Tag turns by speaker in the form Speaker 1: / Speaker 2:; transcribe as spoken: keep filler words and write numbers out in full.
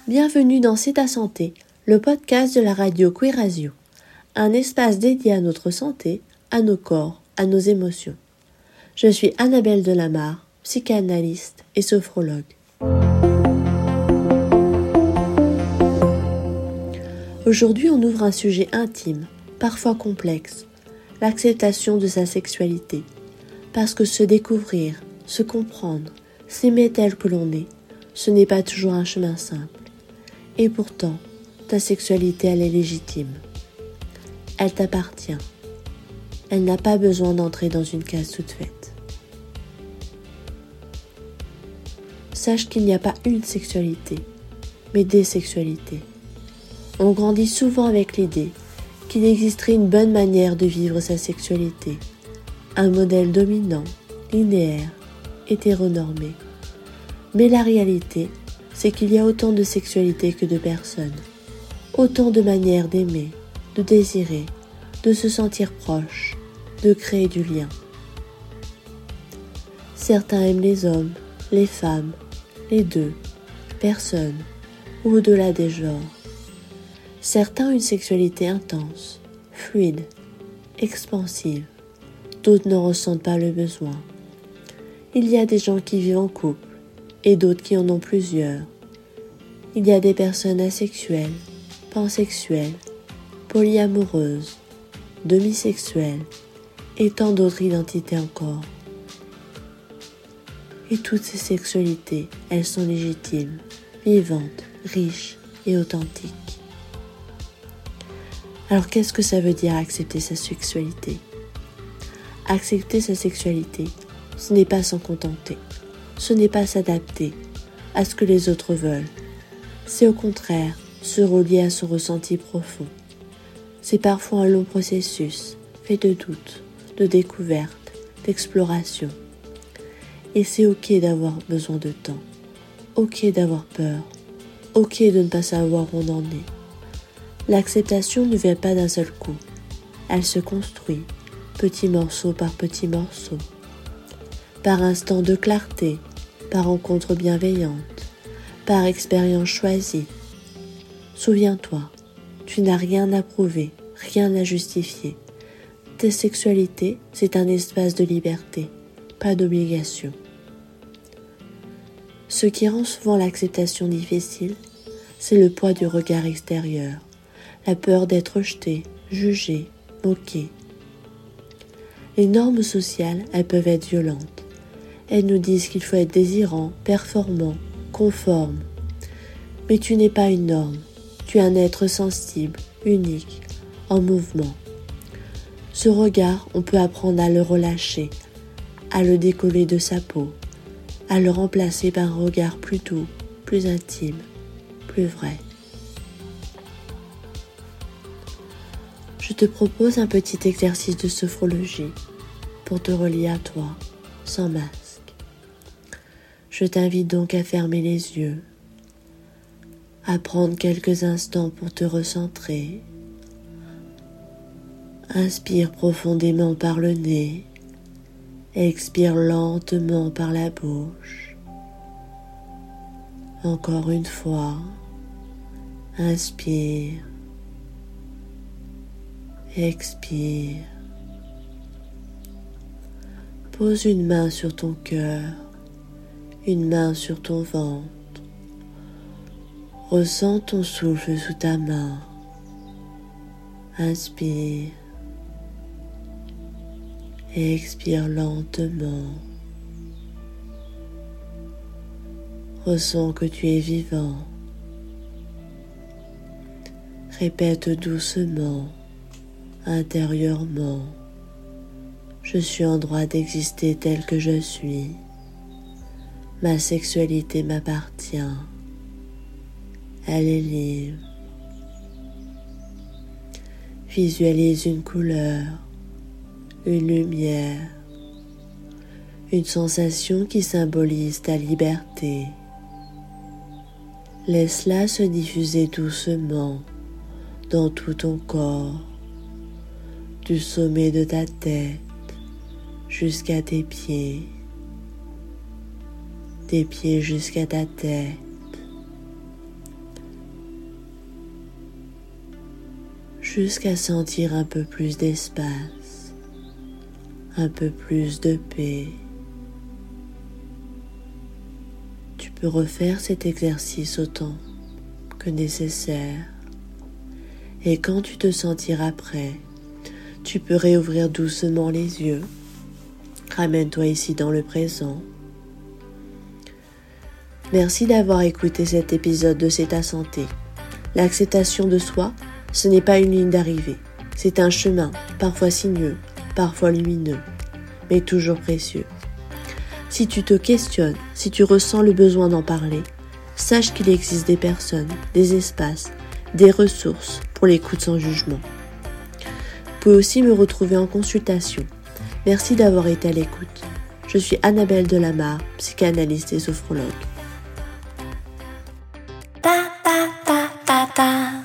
Speaker 1: Bienvenue dans C'est ta santé, le podcast de la radio Queerasio, un espace dédié à notre santé, à nos corps, à nos émotions. Je suis Annabelle Delamarre, psychanalyste et sophrologue. Aujourd'hui, on ouvre un sujet intime, parfois complexe, l'acceptation de sa sexualité. Parce que se découvrir, se comprendre, s'aimer tel que l'on est, ce n'est pas toujours un chemin simple. Et pourtant, ta sexualité, elle est légitime. Elle t'appartient. Elle n'a pas besoin d'entrer dans une case toute faite. Sache qu'il n'y a pas une sexualité, mais des sexualités. On grandit souvent avec l'idée qu'il existerait une bonne manière de vivre sa sexualité, un modèle dominant, linéaire, hétéronormé. Mais la réalité, c'est qu'il y a autant de sexualité que de personnes, autant de manières d'aimer, de désirer, de se sentir proche, de créer du lien. Certains aiment les hommes, les femmes, les deux, personnes, ou au-delà des genres. Certains ont une sexualité intense, fluide, expansive. D'autres ne ressentent pas le besoin. Il y a des gens qui vivent en couple et d'autres qui en ont plusieurs. Il y a des personnes asexuelles, pansexuelles, polyamoureuses, demisexuelles et tant d'autres identités encore. Et toutes ces sexualités, elles sont légitimes, vivantes, riches et authentiques. Alors qu'est-ce que ça veut dire accepter sa sexualité ? Accepter sa sexualité, ce n'est pas s'en contenter, ce n'est pas s'adapter à ce que les autres veulent. C'est au contraire se relier à son ressenti profond. C'est parfois un long processus, fait de doutes, de découvertes, d'exploration. Et c'est ok d'avoir besoin de temps, ok d'avoir peur, ok de ne pas savoir où on en est. L'acceptation ne vient pas d'un seul coup, elle se construit, petit morceau par petit morceau, par instant de clarté, par rencontre bienveillante, par expérience choisie. Souviens-toi, tu n'as rien à prouver, rien à justifier. Ta sexualité, c'est un espace de liberté, pas d'obligation. Ce qui rend souvent l'acceptation difficile, c'est le poids du regard extérieur, la peur d'être rejeté, jugé, moqué. Les normes sociales, elles peuvent être violentes. Elles nous disent qu'il faut être désirant, performant, conforme. Mais tu n'es pas une norme. Tu es un être sensible, unique, en mouvement. Ce regard, on peut apprendre à le relâcher, à le décoller de sa peau, à le remplacer par un regard plus doux, plus intime, plus vrai. Je te propose un petit exercice de sophrologie pour te relier à toi, sans masque. Je t'invite donc à fermer les yeux, à prendre quelques instants pour te recentrer. Inspire profondément par le nez, expire lentement par la bouche. Encore une fois, inspire, expire. Pose une main sur ton cœur, une main sur ton ventre. Ressens ton souffle sous ta main. Inspire et expire lentement. Ressens que tu es vivant. Répète doucement, intérieurement. Je suis en droit d'exister tel que je suis. Ma sexualité m'appartient. Elle est libre. Visualise une couleur, une lumière, une sensation qui symbolise ta liberté. Laisse-la se diffuser doucement dans tout ton corps, du sommet de ta tête jusqu'à tes pieds, des pieds jusqu'à ta tête. jusqu'à sentir un peu plus d'espace, un peu plus de paix. Tu peux refaire cet exercice autant que nécessaire. Et quand tu te sentiras prêt, tu peux réouvrir doucement les yeux. Ramène-toi ici dans le présent. Merci d'avoir écouté cet épisode de C'est ta santé. L'acceptation de soi, ce n'est pas une ligne d'arrivée. C'est un chemin, parfois sinueux, parfois lumineux, mais toujours précieux. Si tu te questionnes, si tu ressens le besoin d'en parler, sache qu'il existe des personnes, des espaces, des ressources pour l'écoute sans jugement. Vous pouvez aussi me retrouver en consultation. Merci d'avoir été à l'écoute. Je suis Annabelle Delamarre, psychanalyste et sophrologue.
Speaker 2: Ta ta ta ta ta